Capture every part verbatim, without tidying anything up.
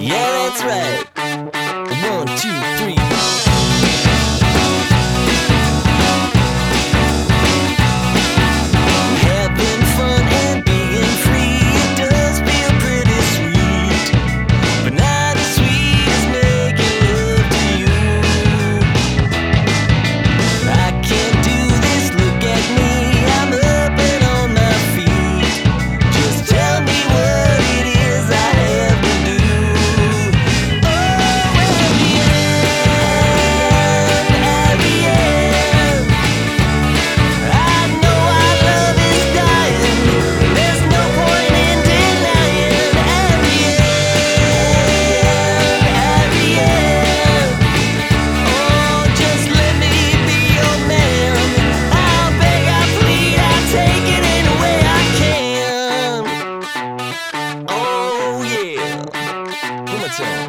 Yeah, that's right. One, two, three. Having fun and being free, it does feel pretty sweet, but not as sweet as making love to you. I can't do this, look at me, I'm up and on my feet. Just tell me what it is I have to do. Oh, at the end, at the end, I know our love is dying, there's no point in denying. At the end, at the end, oh, just let me be your man. I'll beg, I plead, I'll take it any way I can. Oh yeah, one more time.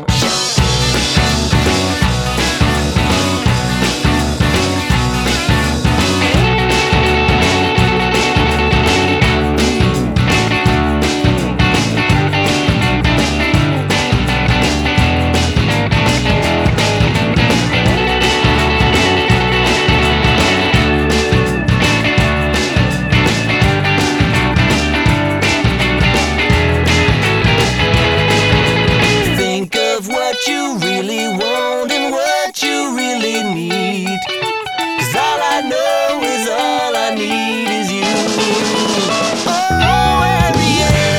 Think of what you really want and what you really need, 'cause all I know is all I need is you. Oh, at the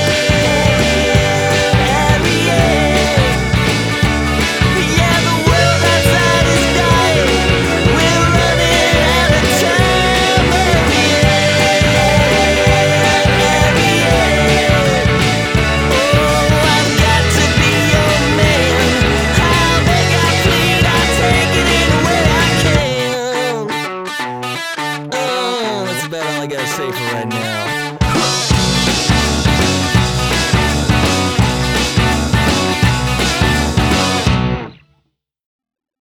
end, at the end, yeah, the world outside is dying, we're running out of time. At the end, at the end, oh, I've got to be your man. I'll beg, I plead, I'll take it any way I can. Oh, that's about all I gotta say for right now.